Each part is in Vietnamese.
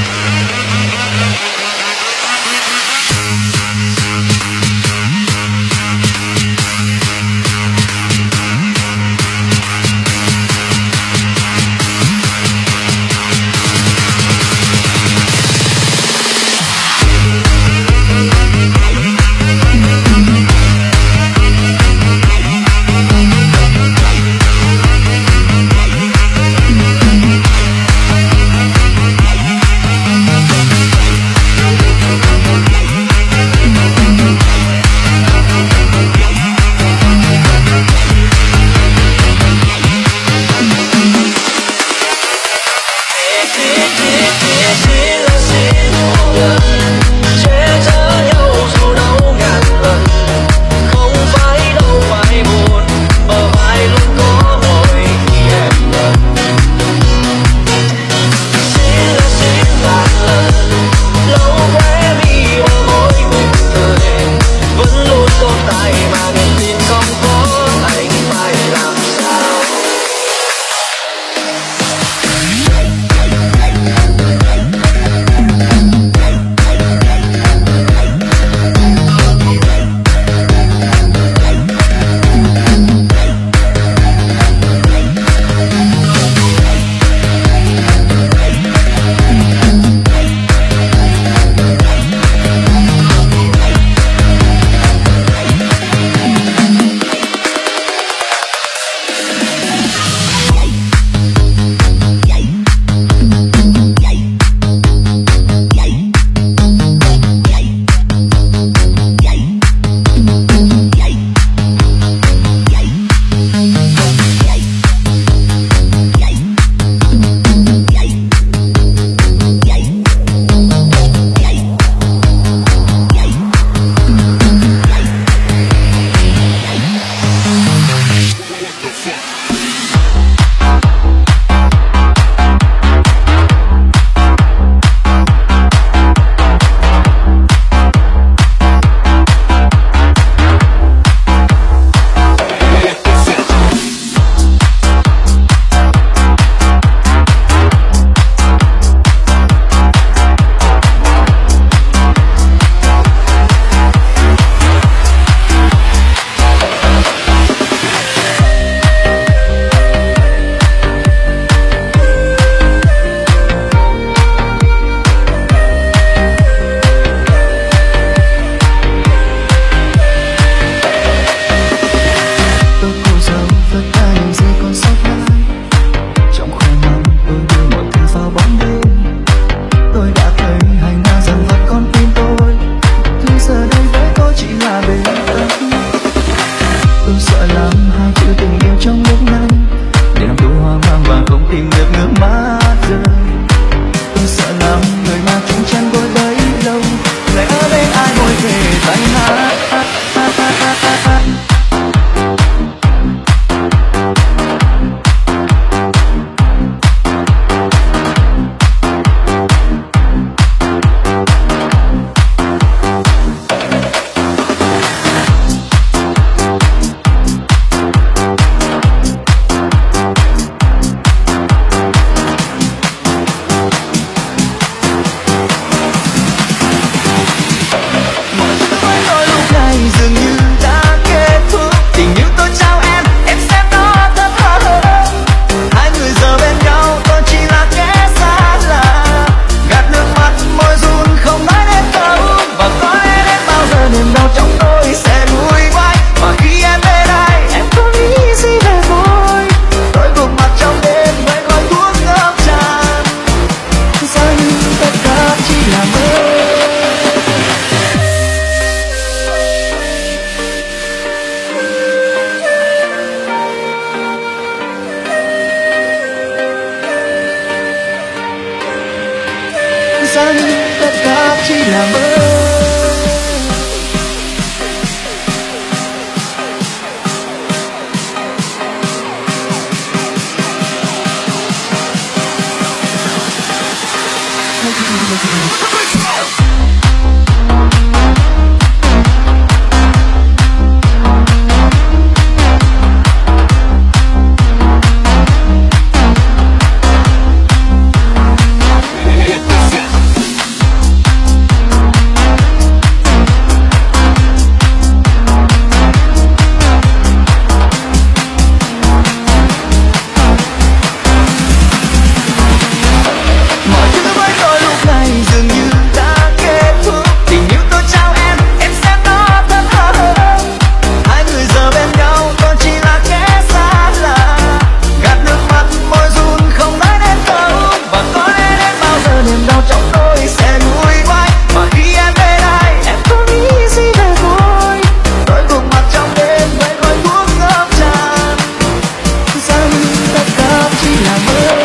rằng tất cả chỉ là mơ. giờ niềm đau trong tôi sẽ nguôi ngoai. Và khi em bên ai em không nghĩ gì về tôi. Tôi gục mặt trong đêm với khói thuốc ngập tràn, rằng tất cả chỉ là mơ.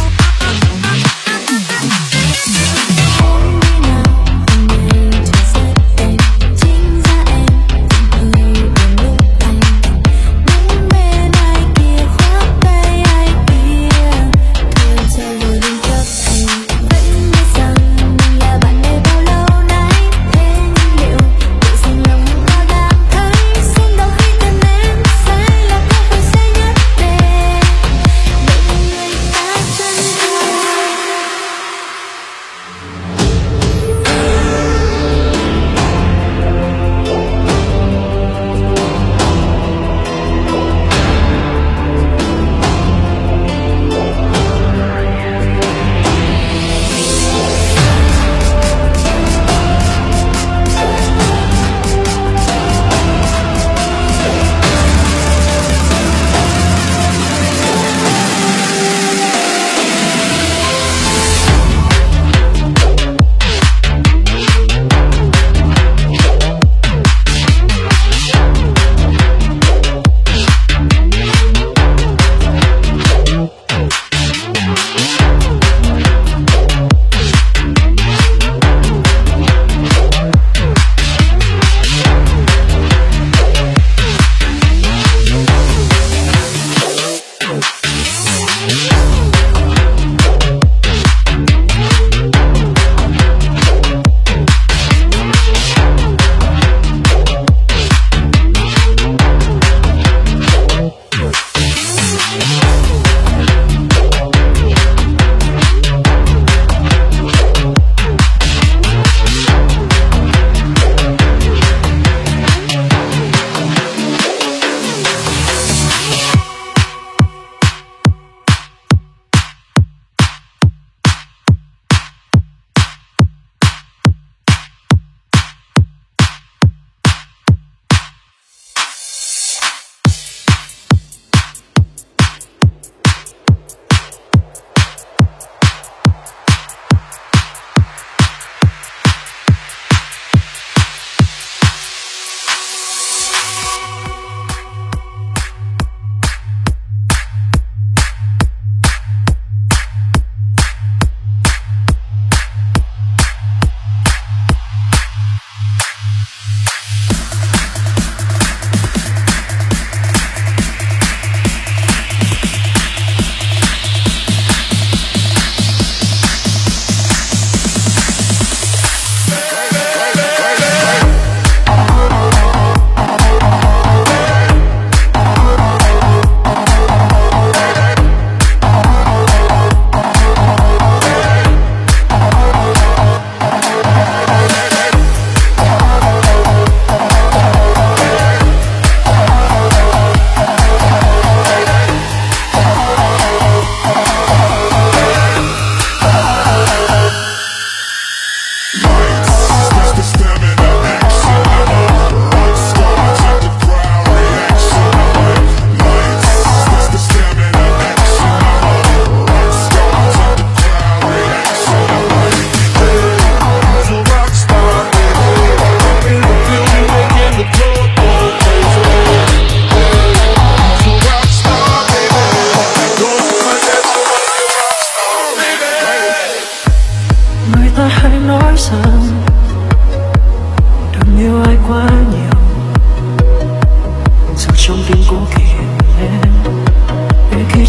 Hãy subscribe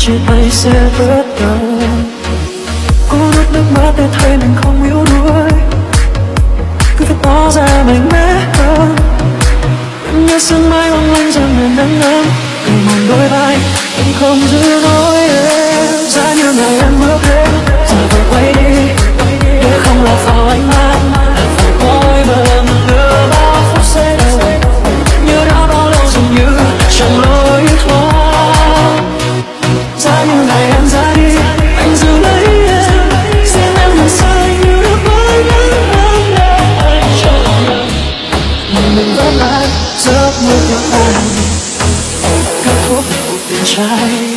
chia tay sẽ bắt đầu. Cô nuốt nước mắt để thấy mình không yếu đuối, cứ phải tỏ ra mạnh mẽ hơn. Em như sương mai long lanh trong miền nắng ấm, cứ mòn đôi vai em không giữ nổi em. Giá như ngày em bước đến giờ vội quay đi, để không là vào ánh mắt là phải cõi bờ nữa. Bao phút sẽ đầu như đã bao lâu dường như chẳng lối thoát. Giá như ngày em ra đi anh giữ lấy em, xin em đừng xa như được với những năm anh trọn nhớ. Mình vẫn lại giấc mơ của anh, kết thúc cuộc tình trai.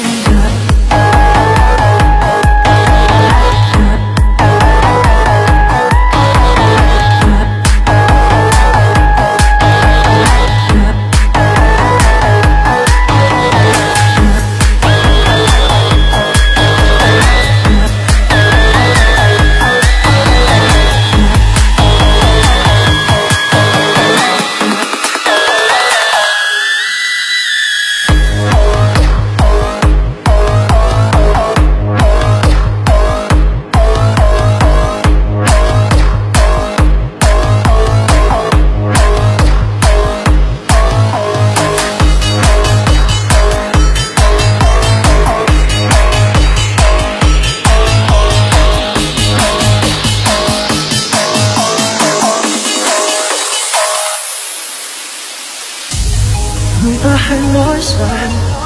Người ta hay nói rằng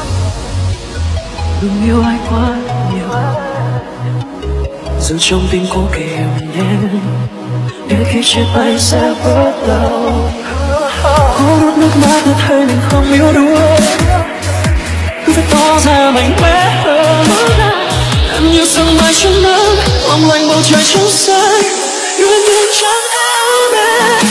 đừng yêu ai quá nhiều, giữ trong tim cố kìm nén để khi chia tay sẽ bắt đầu. Cô nuốt nước mắt để thấy mình không yếu đuối, cứ phải tỏ ra mạnh mẽ hơn. Em như sương mai trong nắng long lanh bầu trời trong xanh, yêu em nhưng chẳng áo em.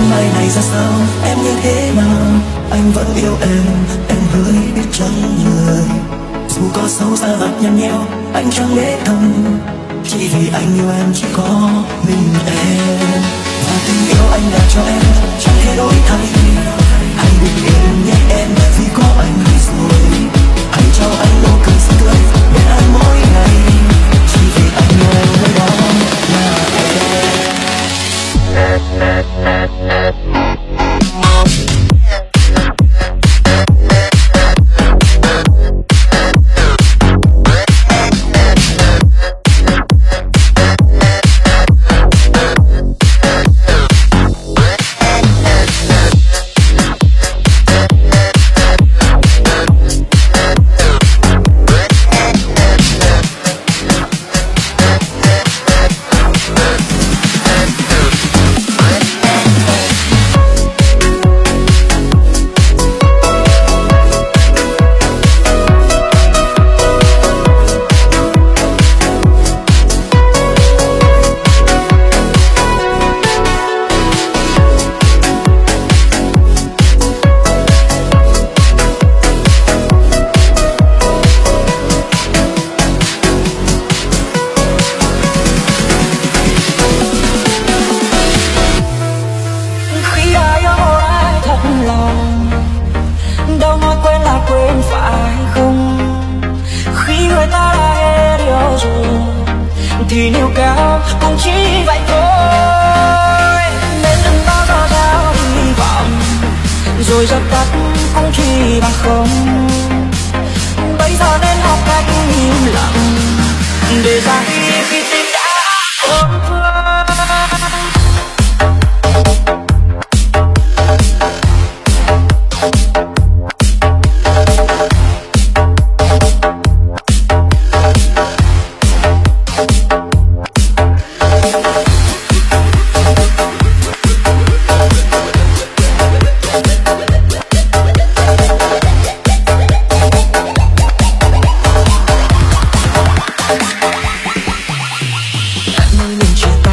mai này ra sao, em như thế nào? Anh vẫn yêu em hỡi biết chẳng người. Dù có xấu xa mặt nhăn nheo, anh chẳng để tâm. Chỉ vì anh yêu em chỉ có mình em. Và tình yêu anh đã cho em chẳng thể đổi thay. Hãy bình yên nhé em, vì có anh rồi. Hãy cho anh nụ cười xinh tươi bên anh mỗi ngày. Chỉ vì anh yêu em nơi đó là em. Thì níu kéo cũng chỉ vậy thôi, nên đừng bao giờ gieo hy vọng rồi dập tắt cũng chỉ bằng không. Bây giờ nên học cách im lặng để ra đi khi tim đã tổn thương. Em ơi, nhìn chuyện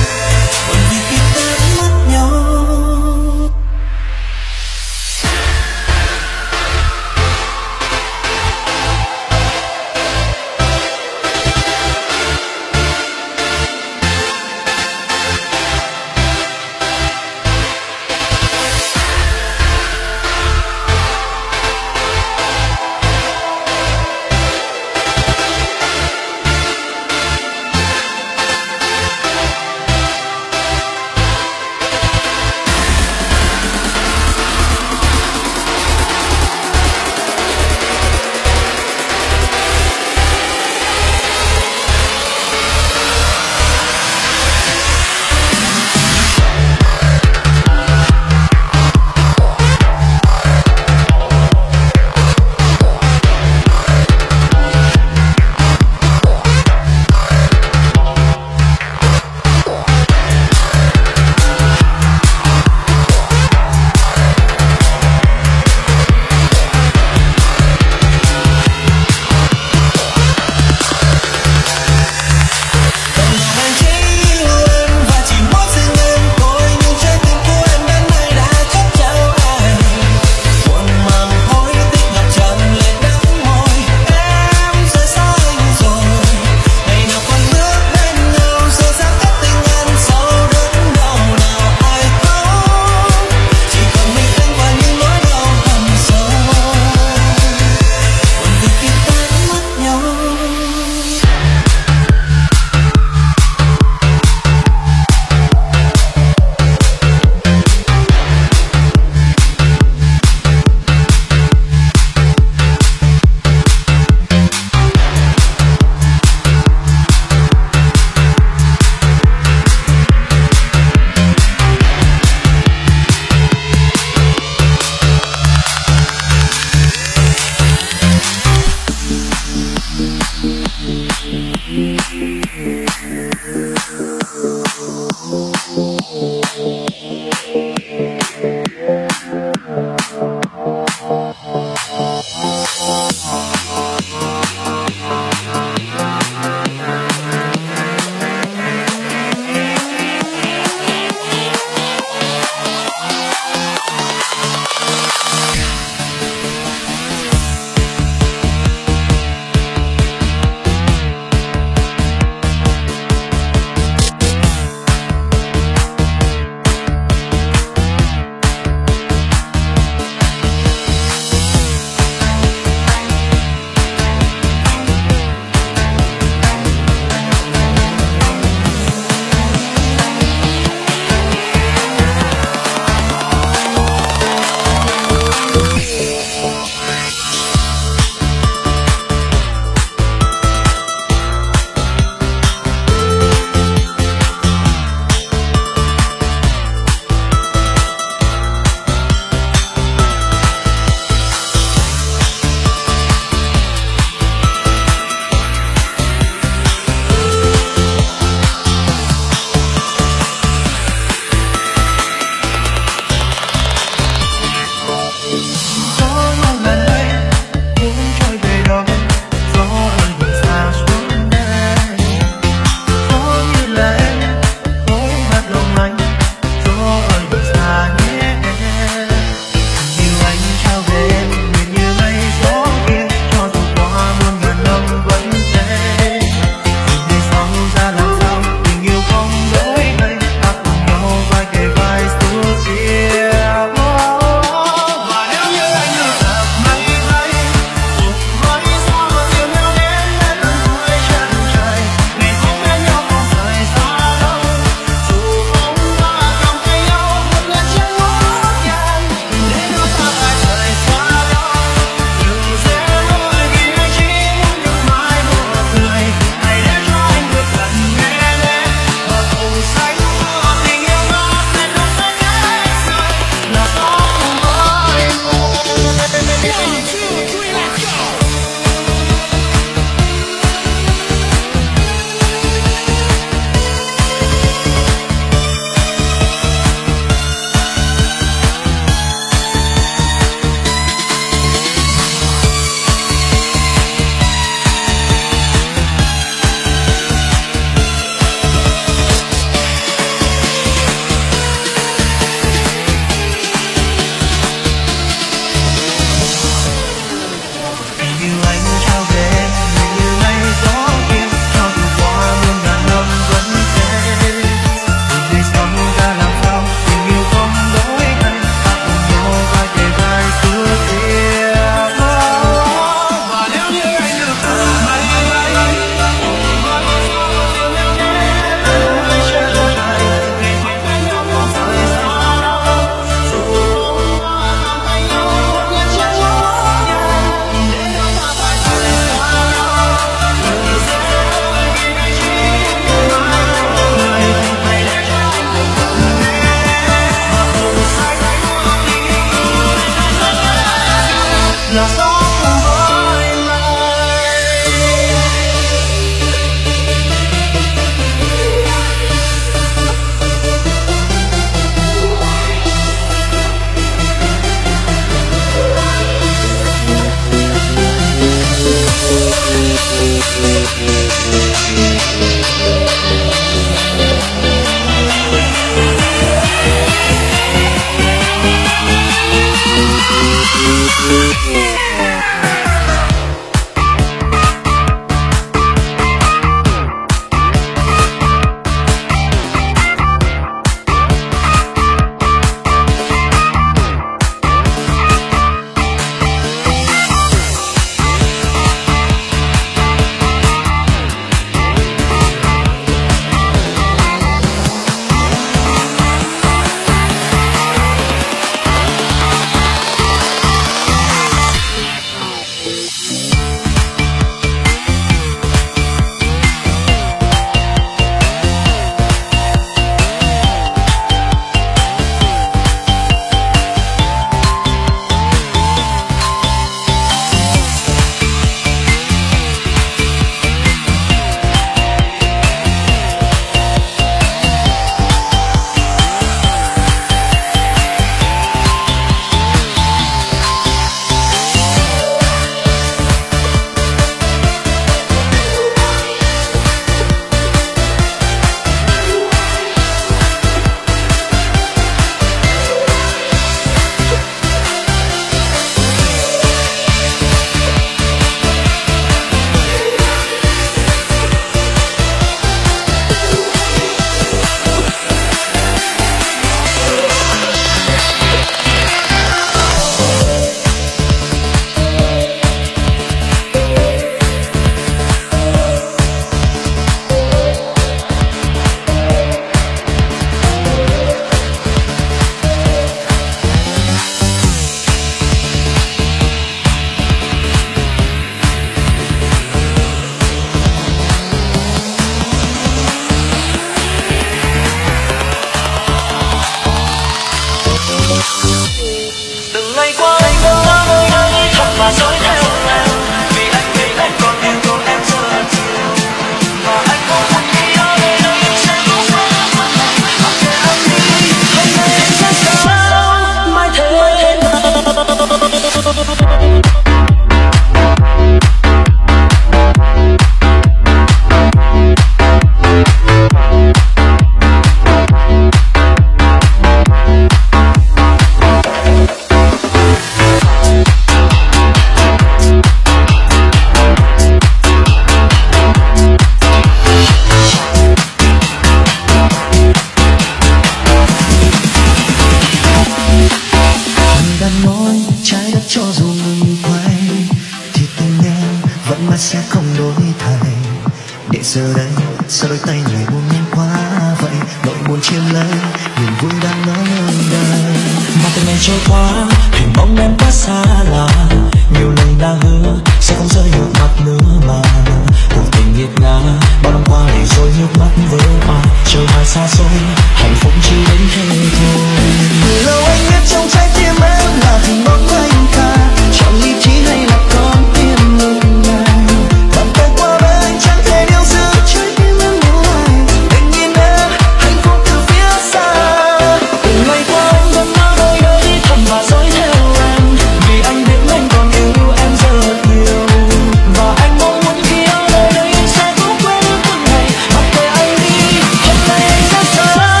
giờ đây sao đôi tay lại buông nhanh quá vậy, nỗi buồn chiếm lấy niềm vui đang nói nơi đây. Mà từng ngày trôi qua hình bóng em quá xa lạ, nhiều lời đã hứa sẽ không rơi nước mắt nữa mà cuộc tình nghiệt ngã bao năm qua để rồi nước mắt vỡ òa, chờ mai xa xôi hạnh phúc chỉ đến thế thôi. Từ lâu anh biết trong trái tim em là hình bóng của anh ta, chọn lý trí hay là con tim ngừng ngại, bàn tay qua bên anh chẳng thể điều giữ trái tim em như ai. Anh nhìn em hạnh phúc từ phía xa, từng ngày qua anh vẫn nói đôi lời đi thầm và dõi theo em, vì anh biết anh còn yêu em rất nhiều, và anh mong muốn khi ở nơi đây anh sẽ cố quên từng ngày mặc kệ anh đi. Hôm nay anh rất xa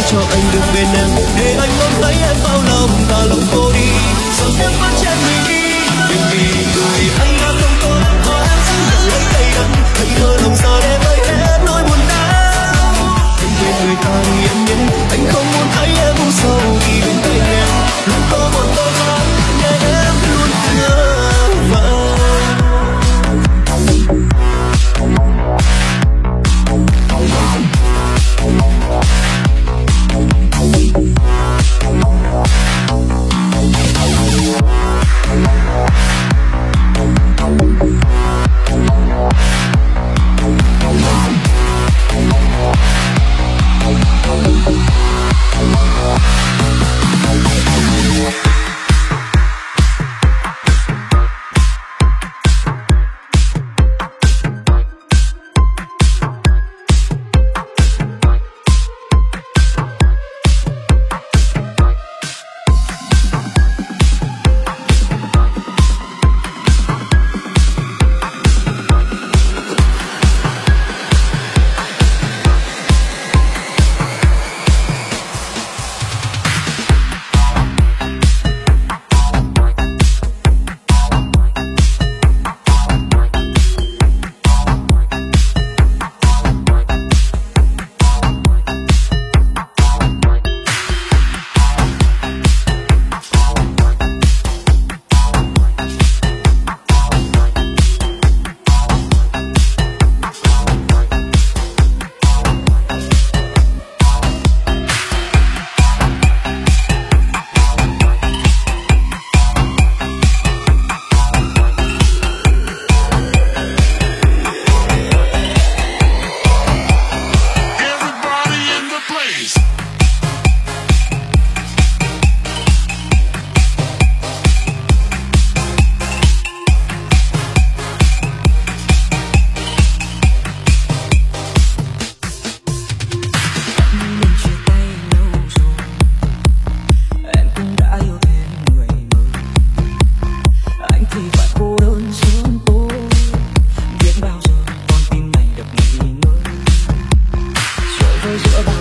cho anh được bên em, để anh ôm lấy em bao lòng và lòng cô đi, dòng em vẫn trên mình đi. Vì người anh đã không có em, có em giữ được lấy tay đắng, hãy thơ lòng giờ để vơi hết nỗi buồn đau. Anh quên người ta đi em nhé, anh không muốn thấy em u sầu vì bên cạnh em luôn có một câu nói để em luôn nhớ vang. Giữa